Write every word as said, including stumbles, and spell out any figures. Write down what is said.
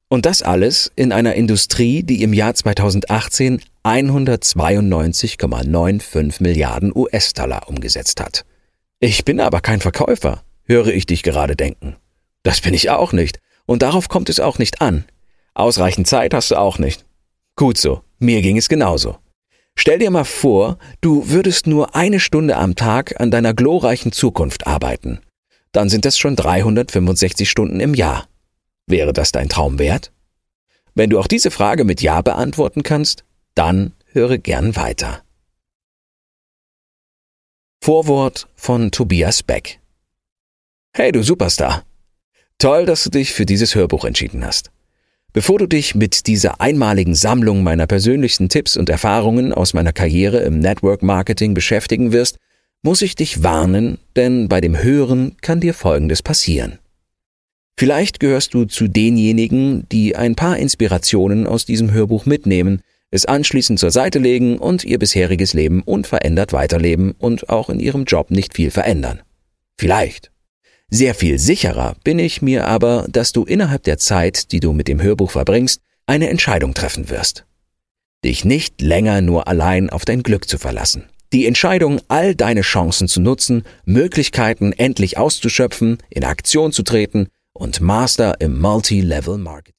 Und das alles in einer Industrie, die im Jahr zweitausendachtzehn hundertzweiundneunzig Komma fünfundneunzig Milliarden U S-Dollar umgesetzt hat. Ich bin aber kein Verkäufer, höre ich dich gerade denken. Das bin ich auch nicht. Und darauf kommt es auch nicht an. Ausreichend Zeit hast du auch nicht. Gut so, mir ging es genauso. Stell dir mal vor, du würdest nur eine Stunde am Tag an deiner glorreichen Zukunft arbeiten. Dann sind das schon dreihundertfünfundsechzig Stunden im Jahr. Wäre das dein Traum wert? Wenn du auch diese Frage mit Ja beantworten kannst, dann höre gern weiter. Vorwort von Tobias Beck. Hey du Superstar! Toll, dass du dich für dieses Hörbuch entschieden hast. Bevor du dich mit dieser einmaligen Sammlung meiner persönlichsten Tipps und Erfahrungen aus meiner Karriere im Network Marketing beschäftigen wirst, muss ich dich warnen, denn bei dem Hören kann dir Folgendes passieren. Vielleicht gehörst du zu denjenigen, die ein paar Inspirationen aus diesem Hörbuch mitnehmen, es anschließend zur Seite legen und ihr bisheriges Leben unverändert weiterleben und auch in ihrem Job nicht viel verändern. Vielleicht. Sehr viel sicherer bin ich mir aber, dass du innerhalb der Zeit, die du mit dem Hörbuch verbringst, eine Entscheidung treffen wirst. Dich nicht länger nur allein auf dein Glück zu verlassen. Die Entscheidung, all deine Chancen zu nutzen, Möglichkeiten endlich auszuschöpfen, in Aktion zu treten und Master im Multi-Level Marketing.